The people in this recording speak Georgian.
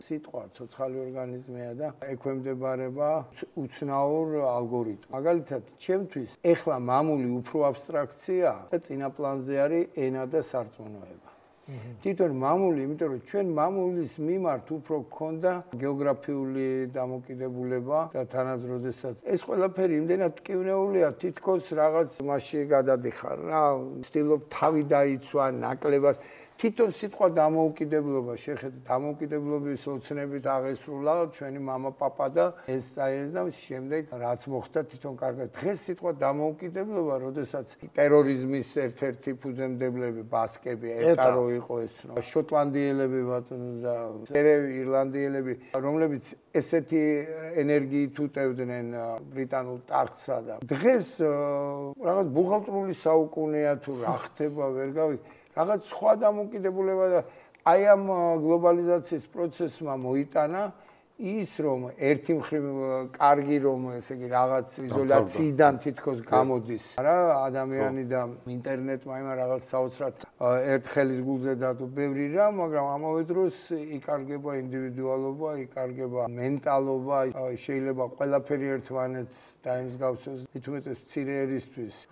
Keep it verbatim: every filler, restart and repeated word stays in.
სიტყვა ცოცხალი ორგანიზმია და ექვემდებარება უცნაურ ალგორითმს. მაგალითად, ჩემთვის ეხლა მამული უფრო აბსტრაქცია და წინა პლანზე არის ენა და სარწმუნოება. თვითონ მამული, იმიტომ რომ ჩვენ მამულის მიმართ უფრო გქონდა გეოგრაფიული დამოკიდებულება და თანაც როდესაც ეს ყველაფერი იმდენად ტკივნეულია, თითქოს რაღაც მასში გადადიხარ რა, ვცდილობ თავი დაიცვა, ნაკლებად თვითონ სიტყვა დამოუკიდებლობა, შეხედეთ, დამოუკიდებლობის ოცნებით აღესრულა ჩვენი მამა-პაპა და ეს წაიღეს და შემდეგ რაც მოხდა თვითონ კარგად. დღეს სიტყვა დამოუკიდებლობა, როდესაც ტერორიზმის ერთ-ერთი ფუძემდებლები, ბასკები, ეტარო იყო ეს, შოტლანდიელები ბატონო და ირლანდიელები, რომლებიც ესეთი ენერგიით უტევდნენ ბრიტანულ ტახტსა და დღეს რაღაც ბუღალტრული საუკუნეა თუ რა ხდება, ვერ გავიგე. რაღაც სხვა დამოკიდებულება და აი ამ გლობალიზაციის პროცესმა მოიტანა ის რომ ერთი მხრივ კარგი რომ ესე იგი რაღაც იზოლაციიდან თითქოს გამოდის რა ადამიანი და ინტერნეტმა იმან რაღაც საოცრად ერთ ხელის გულზე დადო ბევრი რა მაგრამ ამავე დროს იკარგება ინდივიდუალობა იკარგება მენტალობა შეიძლება ყველაფერი ერთმანეთს დაიმსგავსოს მithumetes მცირე ერისთვის